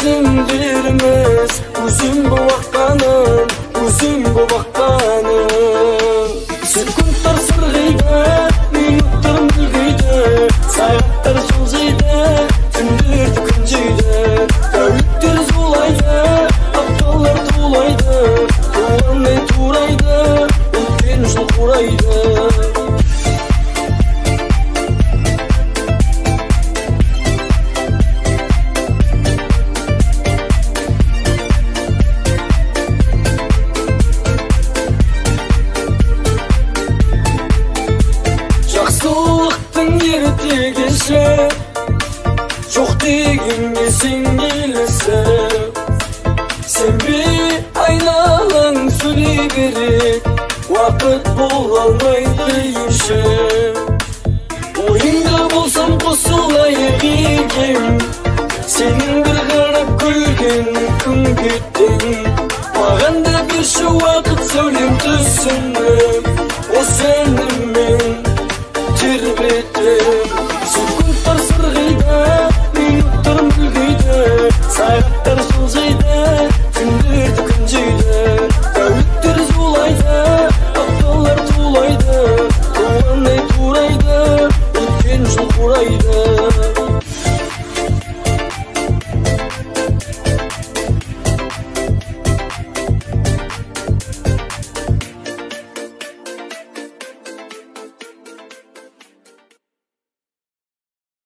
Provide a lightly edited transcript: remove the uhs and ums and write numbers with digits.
Gözüm vermez, uzun bu vakkanım, uzun bu vakkanım. Sekundlar sırgıydı, minutlar mülgüydü, saatler жылжıydı, tündür күнжүйді. Тәуліктер зулайды, апталар тулайды, туғаннай турайды, өткен жыл қурайды. Жақсылықтың ертегісі, жоқ дегенге сен келісіп. Сенбе айналаң сөйлей берек, уақыт бола алмайды дейінші. Ойыңда болсам қосылайық екем, сенің бір қарап күлген күн кетті.